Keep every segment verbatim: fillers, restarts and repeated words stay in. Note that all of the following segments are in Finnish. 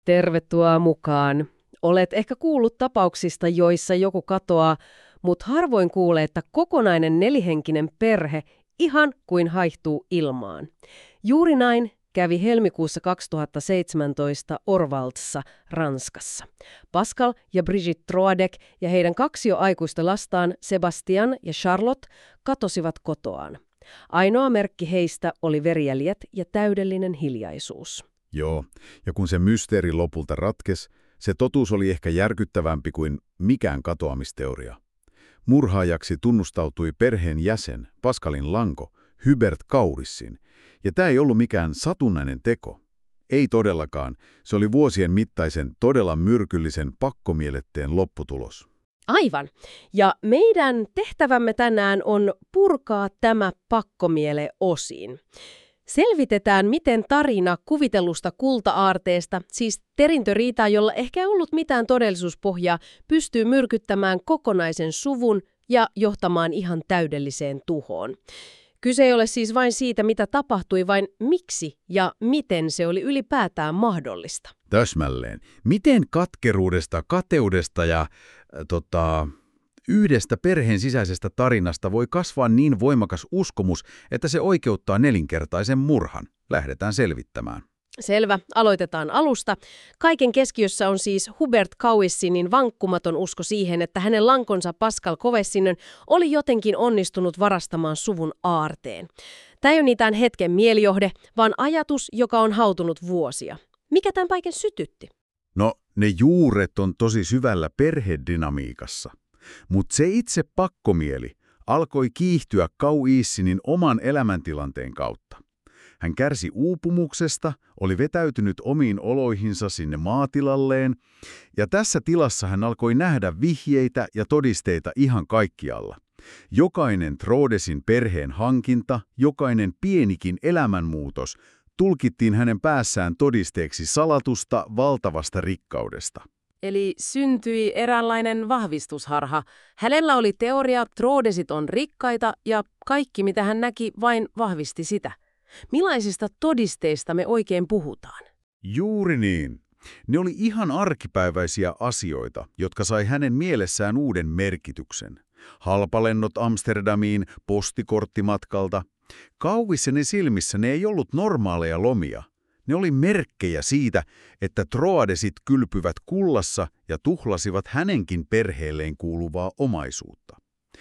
Tervetuloa mukaan. Olet ehkä kuullut tapauksista, joissa joku katoaa, mutta harvoin kuulee, että kokonainen nelihenkinen perhe ihan kuin haihtuu ilmaan. Juuri näin kävi helmikuussa kaksituhattaseitsemäntoista Orvaldsissa, Ranskassa. Pascal ja Brigitte Troadec ja heidän kaksi jo aikuista lastaan, Sebastian ja Charlotte, katosivat kotoaan. Ainoa merkki heistä oli verijäljet ja täydellinen hiljaisuus. Joo, ja kun se mysteeri lopulta ratkesi, se totuus oli ehkä järkyttävämpi kuin mikään katoamisteoria. Murhaajaksi tunnustautui perheen jäsen, Pascalin lanko, Hubert Kaurissin, ja tämä ei ollut mikään satunnainen teko. Ei todellakaan, se oli vuosien mittaisen todella myrkyllisen pakkomieletteen lopputulos. Aivan. Ja meidän tehtävämme tänään on purkaa tämä pakkomiele osiin. Selvitetään, miten tarina kuvitellusta kulta-aarteesta, siis perintöriitaa, jolla ehkä ei ollut mitään todellisuuspohjaa, pystyy myrkyttämään kokonaisen suvun ja johtamaan ihan täydelliseen tuhoon. Kyse ei ole siis vain siitä, mitä tapahtui, vain miksi ja miten se oli ylipäätään mahdollista. Täsmälleen. Miten katkeruudesta, kateudesta ja äh, tota, yhdestä perheen sisäisestä tarinasta voi kasvaa niin voimakas uskomus, että se oikeuttaa nelinkertaisen murhan? Lähdetään selvittämään. Selvä. Aloitetaan alusta. Kaiken keskiössä on siis Hubert Kaurissinin vankkumaton usko siihen, että hänen lankonsa Pascal Kovessinen oli jotenkin onnistunut varastamaan suvun aarteen. Tämä ei ole mitään hetken mielijohde, vaan ajatus, joka on hautunut vuosia. Mikä tämän kaiken sytytti? No, ne juuret on tosi syvällä perhedynamiikassa. Mutta se itse pakkomieli alkoi kiihtyä Kauissinin oman elämäntilanteen kautta. Hän kärsi uupumuksesta, oli vetäytynyt omiin oloihinsa sinne maatilalleen, ja tässä tilassa hän alkoi nähdä vihjeitä ja todisteita ihan kaikkialla. Jokainen Troadesin perheen hankinta, jokainen pienikin elämänmuutos tulkittiin hänen päässään todisteeksi salatusta valtavasta rikkaudesta. Eli syntyi eräänlainen vahvistusharha. Hänellä oli teoria, Troadesit on rikkaita ja kaikki mitä hän näki vain vahvisti sitä. Millaisista todisteista me oikein puhutaan? Juuri niin. Ne oli ihan arkipäiväisiä asioita, jotka sai hänen mielessään uuden merkityksen. Halpalennot Amsterdamiin, postikorttimatkalta. Kauvissenen silmissä ne ei ollut normaaleja lomia. Ne oli merkkejä siitä, että Troadesit kylpyvät kullassa ja tuhlasivat hänenkin perheelleen kuuluvaa omaisuutta.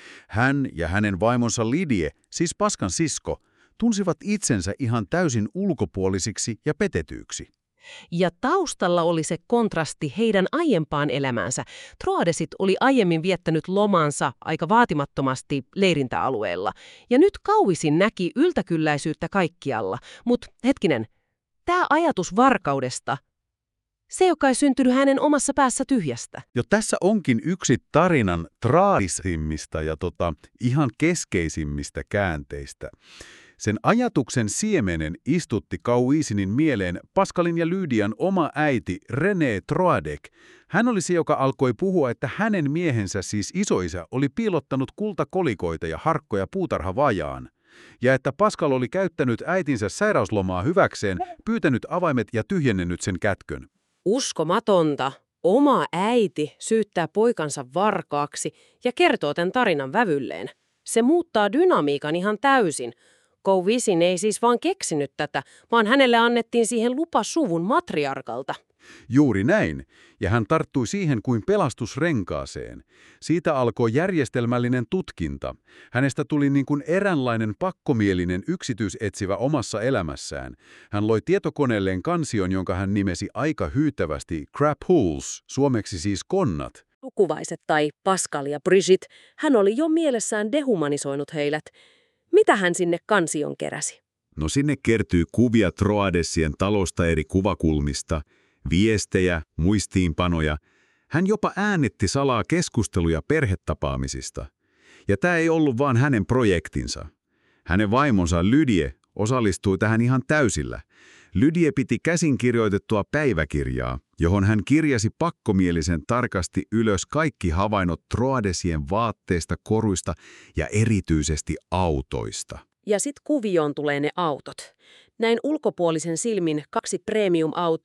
Hän ja hänen vaimonsa Lidie, siis Pascan sisko, tunsivat itsensä ihan täysin ulkopuolisiksi ja petetyiksi. Ja taustalla oli se kontrasti heidän aiempaan elämäänsä. Troadesit oli aiemmin viettänyt lomansa aika vaatimattomasti leirintäalueella. Ja nyt Kaurissin näki yltäkylläisyyttä kaikkialla. Mutta hetkinen, tämä ajatus varkaudesta, se joka ei syntynyt hänen omassa päässä tyhjästä. Jo tässä onkin yksi tarinan traagisimmista ja tota, ihan keskeisimmistä käänteistä. Sen ajatuksen siemenen istutti Kaurissinin mieleen Pascalin ja Lydian oma äiti René Troadec. Hän oli se, joka alkoi puhua, että hänen miehensä, siis isoisä, oli piilottanut kultakolikoita ja harkkoja puutarhavajaan. Ja että Pascal oli käyttänyt äitinsä sairauslomaa hyväkseen, pyytänyt avaimet ja tyhjennennyt sen kätkön. Uskomatonta. Oma äiti syyttää poikansa varkaaksi ja kertoo tämän tarinan vävylleen. Se muuttaa dynamiikan ihan täysin. Kaurissin ei siis vaan keksinyt tätä, vaan hänelle annettiin siihen lupa suvun matriarkalta. Juuri näin, ja hän tarttui siihen kuin pelastusrenkaaseen. Siitä alkoi järjestelmällinen tutkinta. Hänestä tuli niin kuin eräänlainen pakkomielinen yksityisetsivä omassa elämässään. Hän loi tietokoneelleen kansion, jonka hän nimesi aika hyytävästi Crapules, suomeksi siis konnat. Sukuvaiset tai Pascal ja Brigitte, hän oli jo mielessään dehumanisoinut heidät. Mitä hän sinne kansion keräsi? No sinne kertyy kuvia Troadesien talosta eri kuvakulmista, viestejä, muistiinpanoja. Hän jopa äänitti salaa keskusteluja perhetapaamisista. Ja tämä ei ollut vaan hänen projektinsa. Hänen vaimonsa Lydie osallistui tähän ihan täysillä. Lydie piti käsinkirjoitettua päiväkirjaa, johon hän kirjasi pakkomielisen tarkasti ylös kaikki havainnot Troadesien vaatteista, koruista ja erityisesti autoista. Ja sitten kuvioon tulee ne autot. Näin ulkopuolisen silmin kaksi premium-autoa,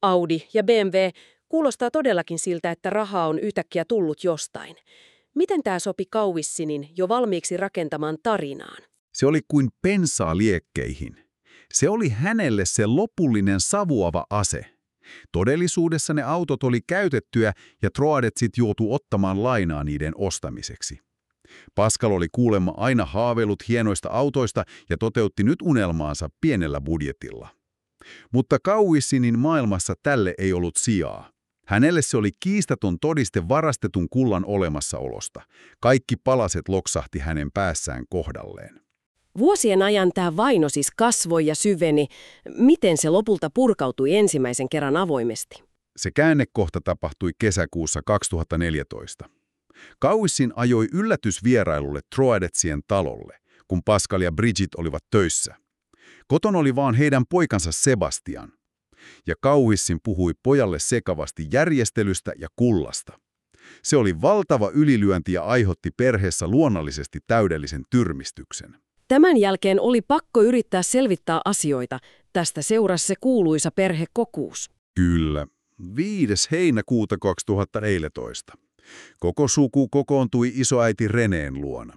Audi ja B M W, kuulostaa todellakin siltä, että rahaa on yhtäkkiä tullut jostain. Miten tämä sopi Kauissinin jo valmiiksi rakentamaan tarinaan? Se oli kuin pensaa liekkeihin. Se oli hänelle se lopullinen savuava ase. Todellisuudessa ne autot oli käytettyjä ja Troadetsit joutui ottamaan lainaa niiden ostamiseksi. Pascal oli kuulemma aina haaveillut hienoista autoista ja toteutti nyt unelmaansa pienellä budjetilla. Mutta Kauissinin maailmassa tälle ei ollut sijaa. Hänelle se oli kiistaton todiste varastetun kullan olemassaolosta. Kaikki palaset loksahti hänen päässään kohdalleen. Vuosien ajan tämä vaino siis kasvoi ja syveni. Miten se lopulta purkautui ensimmäisen kerran avoimesti? Se käännekohta tapahtui kesäkuussa kaksituhattaneljätoista. Kauissin ajoi yllätysvierailulle Troadetsien talolle, kun Pascal ja Brigitte olivat töissä. Koton oli vaan heidän poikansa Sebastian. Ja Kauissin puhui pojalle sekavasti järjestelystä ja kullasta. Se oli valtava ylilyönti ja aiheutti perheessä luonnollisesti täydellisen tyrmistyksen. Tämän jälkeen oli pakko yrittää selvittää asioita. Tästä seurasi se kuuluisa perhekokous. Kyllä. viides heinäkuuta kaksituhattaneljätoista. Koko suku kokoontui isoäiti Reneen luona.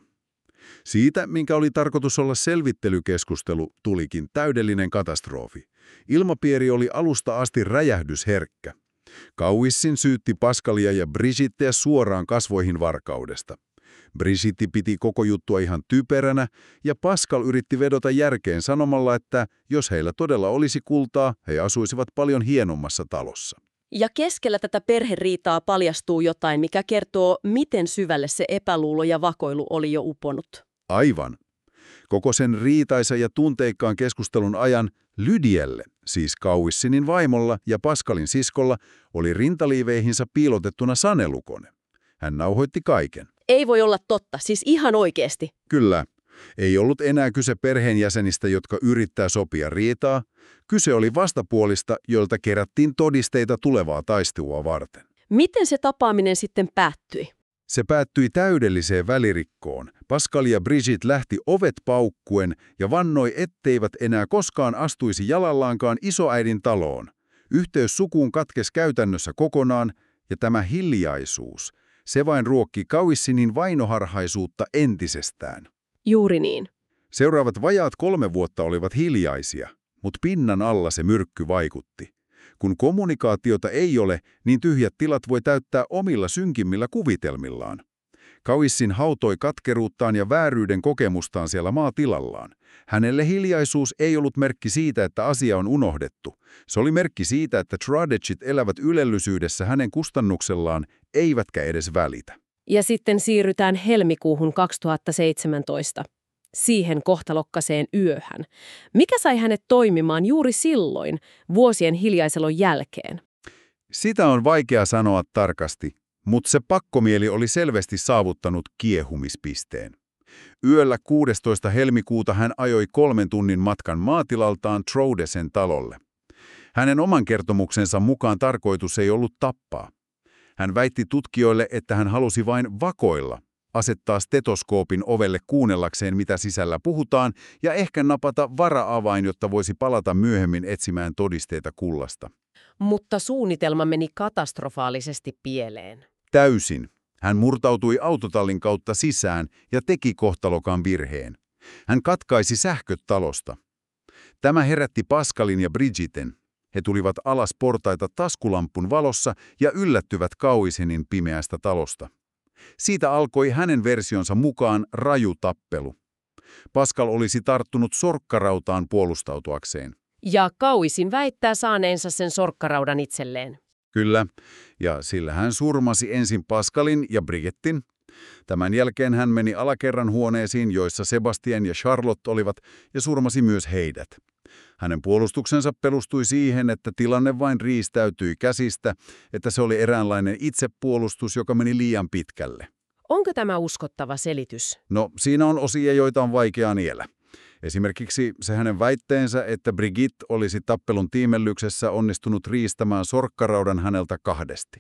Siitä, minkä oli tarkoitus olla selvittelykeskustelu, tulikin täydellinen katastrofi. Ilmapiiri oli alusta asti räjähdysherkkä. Kauissin syytti Pascalia ja Brigitteä suoraan kasvoihin varkaudesta. Brigitte piti koko juttua ihan typeränä, ja Pascal yritti vedota järkeen sanomalla, että jos heillä todella olisi kultaa, he asuisivat paljon hienommassa talossa. Ja keskellä tätä perheriitaa paljastuu jotain, mikä kertoo, miten syvälle se epäluulo ja vakoilu oli jo uponut. Aivan. Koko sen riitaisa ja tunteikkaan keskustelun ajan Lydielle, siis Kauissinin vaimolla ja Pascalin siskolla, oli rintaliiveihinsä piilotettuna sanelukone. Hän nauhoitti kaiken. Ei voi olla totta, siis ihan oikeasti. Kyllä. Ei ollut enää kyse perheenjäsenistä, jotka yrittää sopia riitaa. Kyse oli vastapuolista, joilta kerättiin todisteita tulevaa taistelua varten. Miten se tapaaminen sitten päättyi? Se päättyi täydelliseen välirikkoon. Pascal ja Brigitte lähti ovet paukkuen ja vannoi, etteivät enää koskaan astuisi jalallaankaan isoäidin taloon. Yhteys sukuun katkesi käytännössä kokonaan, ja tämä hiljaisuus, se vain ruokki Kauissinin vainoharhaisuutta entisestään. Juuri niin. Seuraavat vajaat kolme vuotta olivat hiljaisia, mutta pinnan alla se myrkky vaikutti. Kun kommunikaatiota ei ole, niin tyhjät tilat voi täyttää omilla synkimmillä kuvitelmillaan. Kauissin hautoi katkeruuttaan ja vääryyden kokemustaan siellä maatilallaan. Hänelle hiljaisuus ei ollut merkki siitä, että asia on unohdettu. Se oli merkki siitä, että Troadetsit elävät ylellysyydessä hänen kustannuksellaan, eivätkä edes välitä. Ja sitten siirrytään helmikuuhun kaksituhattaseitsemäntoista. Siihen kohtalokkaseen yöhän. Mikä sai hänet toimimaan juuri silloin, vuosien hiljaiselon jälkeen? Sitä on vaikea sanoa tarkasti, mutta se pakkomieli oli selvästi saavuttanut kiehumispisteen. Yöllä kuudestoista helmikuuta hän ajoi kolmen tunnin matkan maatilaltaan Troadetsin talolle. Hänen oman kertomuksensa mukaan tarkoitus ei ollut tappaa. Hän väitti tutkijoille, että hän halusi vain vakoilla, asettaa stetoskoopin ovelle kuunnellakseen, mitä sisällä puhutaan, ja ehkä napata vara-avain, jotta voisi palata myöhemmin etsimään todisteita kullasta. Mutta suunnitelma meni katastrofaalisesti pieleen. Täysin. Hän murtautui autotallin kautta sisään ja teki kohtalokan virheen. Hän katkaisi sähköt talosta. Tämä herätti Pascalin ja Brigitten. He tulivat alas portaita taskulampun valossa ja yllättyvät Kauissinin pimeästä talosta. Siitä alkoi hänen versionsa mukaan raju tappelu. Pascal olisi tarttunut sorkkarautaan puolustautuakseen. Ja Kauissin väittää saaneensa sen sorkkaraudan itselleen. Kyllä, ja sillä hän surmasi ensin Pascalin ja Brigittin. Tämän jälkeen hän meni alakerran huoneisiin, joissa Sebastian ja Charlotte olivat, ja surmasi myös heidät. Hänen puolustuksensa perustui siihen, että tilanne vain riistäytyi käsistä, että se oli eräänlainen itsepuolustus, joka meni liian pitkälle. Onko tämä uskottava selitys? No, siinä on osia, joita on vaikea niellä. Esimerkiksi se hänen väitteensä, että Brigitte olisi tappelun tiimellyksessä onnistunut riistämään sorkkaraudan häneltä kahdesti.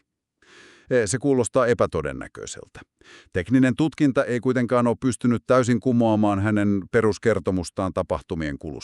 Se kuulostaa epätodennäköiseltä. Tekninen tutkinta ei kuitenkaan ole pystynyt täysin kumoamaan hänen peruskertomustaan tapahtumien kulusta.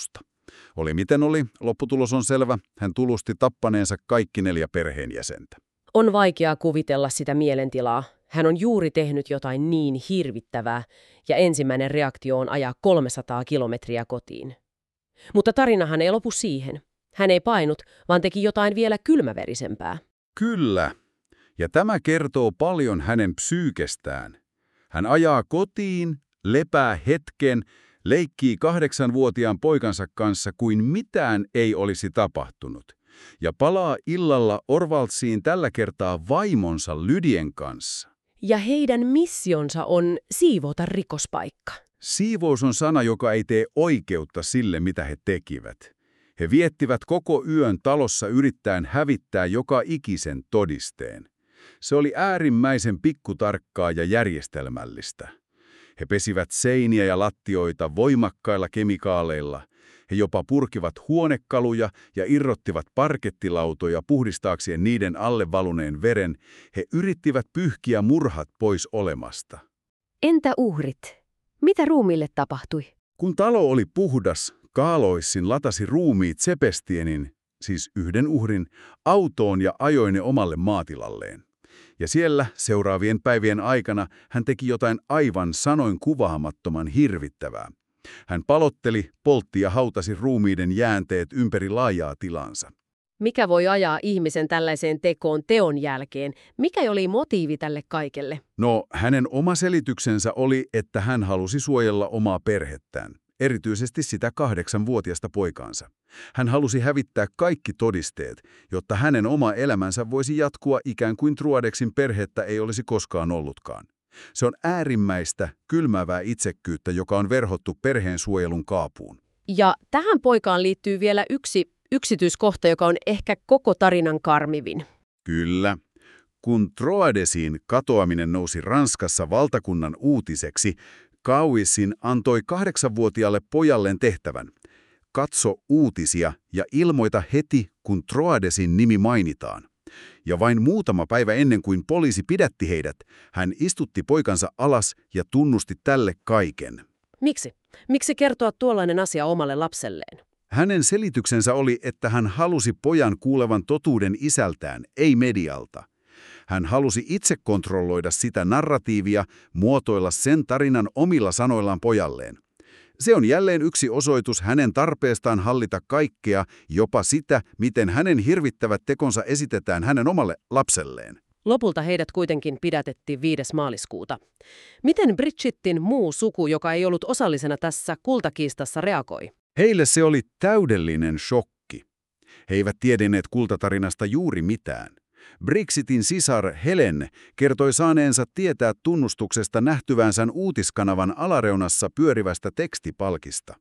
Oli miten oli, lopputulos on selvä. Hän tulusti tappaneensa kaikki neljä perheenjäsentä. On vaikeaa kuvitella sitä mielentilaa. Hän on juuri tehnyt jotain niin hirvittävää, ja ensimmäinen reaktio on ajaa kolmesataa kilometriä kotiin. Mutta tarinahan ei lopu siihen. Hän ei painut, vaan teki jotain vielä kylmäverisempää. Kyllä. Ja tämä kertoo paljon hänen psyykestään. Hän ajaa kotiin, lepää hetken, leikkii kahdeksanvuotiaan poikansa kanssa kuin mitään ei olisi tapahtunut. Ja palaa illalla Orwaldsiin tällä kertaa vaimonsa Lydien kanssa. Ja heidän missionsa on siivota rikospaikka. Siivous on sana, joka ei tee oikeutta sille, mitä he tekivät. He viettivät koko yön talossa yrittäen hävittää joka ikisen todisteen. Se oli äärimmäisen pikkutarkkaa ja järjestelmällistä. He pesivät seiniä ja lattioita voimakkailla kemikaaleilla. He jopa purkivat huonekaluja ja irrottivat parkettilautoja puhdistaakseen niiden alle valuneen veren. He yrittivät pyyhkiä murhat pois olemasta. Entä uhrit? Mitä ruumiille tapahtui? Kun talo oli puhdas, Kaaloissin latasi ruumiit Sebestienin, siis yhden uhrin, autoon ja ajoi ne omalle maatilalleen. Ja siellä seuraavien päivien aikana hän teki jotain aivan sanoin kuvaamattoman hirvittävää. Hän palotteli, poltti ja hautasi ruumiiden jäänteet ympäri laajaa tilansa. Mikä voi ajaa ihmisen tällaiseen tekoon teon jälkeen? Mikä oli motiivi tälle kaikelle? No, hänen oma selityksensä oli, että hän halusi suojella omaa perhettään, erityisesti sitä kahdeksanvuotiasta poikaansa. Hän halusi hävittää kaikki todisteet, jotta hänen oma elämänsä voisi jatkua ikään kuin Truadexin perhettä ei olisi koskaan ollutkaan. Se on äärimmäistä, kylmäävää itsekkyyttä, joka on verhottu perheen suojelun kaapuun. Ja tähän poikaan liittyy vielä yksi yksityiskohta, joka on ehkä koko tarinan karmivin. Kyllä. Kun Troadesin katoaminen nousi Ranskassa valtakunnan uutiseksi, Cauissin antoi kahdeksanvuotiaalle pojalleen tehtävän. Katso uutisia ja ilmoita heti, kun Troadesin nimi mainitaan. Ja vain muutama päivä ennen kuin poliisi pidätti heidät, hän istutti poikansa alas ja tunnusti tälle kaiken. Miksi? Miksi kertoa tuollainen asia omalle lapselleen? Hänen selityksensä oli, että hän halusi pojan kuulevan totuuden isältään, ei medialta. Hän halusi itse kontrolloida sitä narratiivia, muotoilla sen tarinan omilla sanoillaan pojalleen. Se on jälleen yksi osoitus hänen tarpeestaan hallita kaikkea, jopa sitä, miten hänen hirvittävät tekonsa esitetään hänen omalle lapselleen. Lopulta heidät kuitenkin pidätettiin viides maaliskuuta. Miten Bridgettin muu suku, joka ei ollut osallisena tässä kultakiistassa, reagoi? Heille se oli täydellinen shokki. He eivät tienneet kultatarinasta juuri mitään. Bridgettin sisar Helen kertoi saaneensa tietää tunnustuksesta nähtyvänsä uutiskanavan alareunassa pyörivästä tekstipalkista.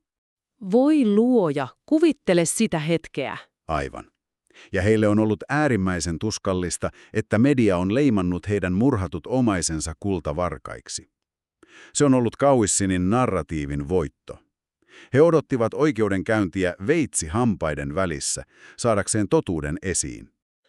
Voi luoja, kuvittele sitä hetkeä. Aivan. Ja heille on ollut äärimmäisen tuskallista, että media on leimannut heidän murhatut omaisensa kultavarkaiksi. Se on ollut Cauissinin narratiivin voitto. He odottivat oikeudenkäyntiä veitsi hampaiden välissä, saadakseen totuuden esiin.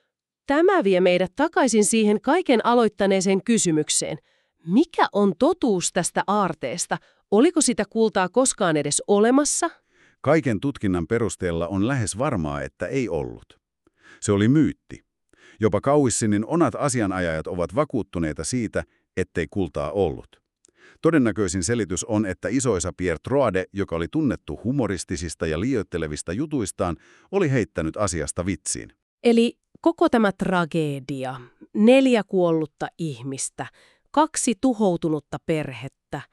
Tämä vie meidät takaisin siihen kaiken aloittaneeseen kysymykseen. Mikä on totuus tästä aarteesta? Oliko sitä kultaa koskaan edes olemassa? Kaiken tutkinnan perusteella on lähes varmaa, että ei ollut. Se oli myytti. Jopa Cauissinin onat asianajajat ovat vakuuttuneita siitä, ettei kultaa ollut. Todennäköisin selitys on, että isoisa Pierre Troade, joka oli tunnettu humoristisista ja liioittelevista jutuistaan, oli heittänyt asiasta vitsiin. Eli koko tämä tragedia, neljä kuollutta ihmistä, kaksi tuhoutunutta perhettä,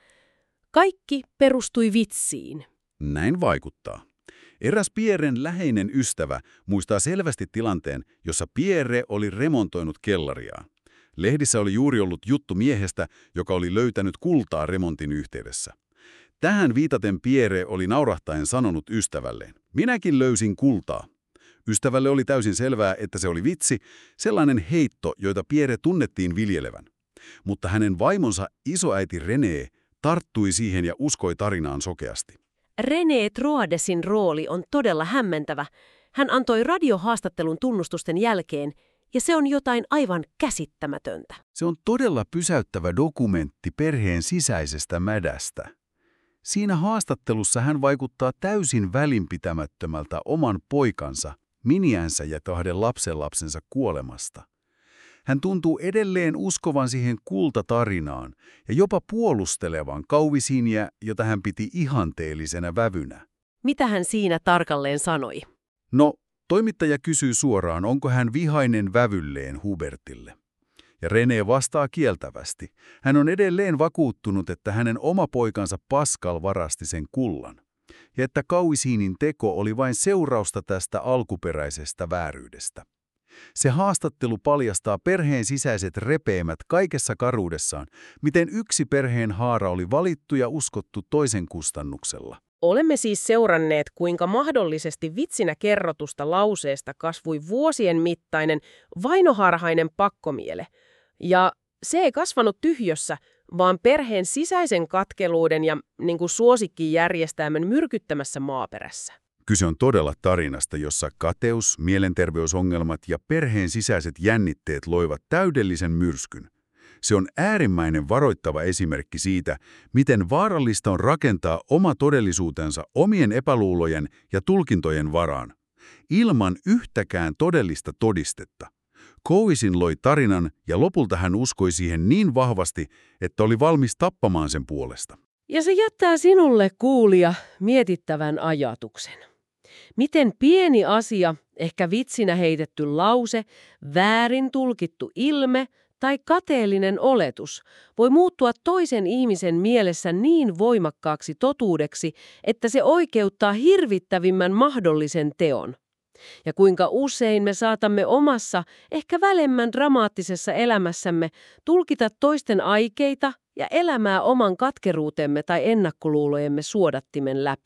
kaikki perustui vitsiin. Näin vaikuttaa. Eräs Pierren läheinen ystävä muistaa selvästi tilanteen, jossa Pierre oli remontoinut kellariaan. Lehdissä oli juuri ollut juttu miehestä, joka oli löytänyt kultaa remontin yhteydessä. Tähän viitaten Pierre oli naurahtaen sanonut ystävälleen, minäkin löysin kultaa. Ystävälle oli täysin selvää, että se oli vitsi, sellainen heitto, joita Pierre tunnettiin viljelevän. Mutta hänen vaimonsa isoäiti René tarttui siihen ja uskoi tarinaan sokeasti. René Troadesin rooli on todella hämmentävä. Hän antoi radiohaastattelun tunnustusten jälkeen, ja se on jotain aivan käsittämätöntä. Se on todella pysäyttävä dokumentti perheen sisäisestä mädästä. Siinä haastattelussa hän vaikuttaa täysin välinpitämättömältä oman poikansa, miniänsä ja kahden lapsenlapsensa kuolemasta. Hän tuntuu edelleen uskovan siihen kultatarinaan ja jopa puolustelevan Kauvisiniä, jota hän piti ihanteellisena vävynä. Mitä hän siinä tarkalleen sanoi? No, toimittaja kysyy suoraan, onko hän vihainen vävylleen Hubertille. Ja René vastaa kieltävästi. Hän on edelleen vakuuttunut, että hänen oma poikansa Pascal varasti sen kullan. Ja että Kauvisinin teko oli vain seurausta tästä alkuperäisestä vääryydestä. Se haastattelu paljastaa perheen sisäiset repeämät kaikessa karuudessaan, miten yksi perheen haara oli valittu ja uskottu toisen kustannuksella. Olemme siis seuranneet, kuinka mahdollisesti vitsinä kerrotusta lauseesta kasvoi vuosien mittainen vainoharhainen pakkomiele. Ja se ei kasvanut tyhjössä, vaan perheen sisäisen katkeluuden ja niin kuin suosikkijärjestelmän myrkyttämässä maaperässä. Kyse on todella tarinasta, jossa kateus, mielenterveysongelmat ja perheen sisäiset jännitteet loivat täydellisen myrskyn. Se on äärimmäinen varoittava esimerkki siitä, miten vaarallista on rakentaa oma todellisuutensa omien epäluulojen ja tulkintojen varaan, ilman yhtäkään todellista todistetta. Kauvisin loi tarinan ja lopulta hän uskoi siihen niin vahvasti, että oli valmis tappamaan sen puolesta. Ja se jättää sinulle, kuulija, mietittävän ajatuksen. Miten pieni asia, ehkä vitsinä heitetty lause, väärin tulkittu ilme tai kateellinen oletus voi muuttua toisen ihmisen mielessä niin voimakkaaksi totuudeksi, että se oikeuttaa hirvittävimmän mahdollisen teon. Ja kuinka usein me saatamme omassa, ehkä välemmän dramaattisessa elämässämme tulkita toisten aikeita ja elämää oman katkeruutemme tai ennakkoluulojemme suodattimen läpi.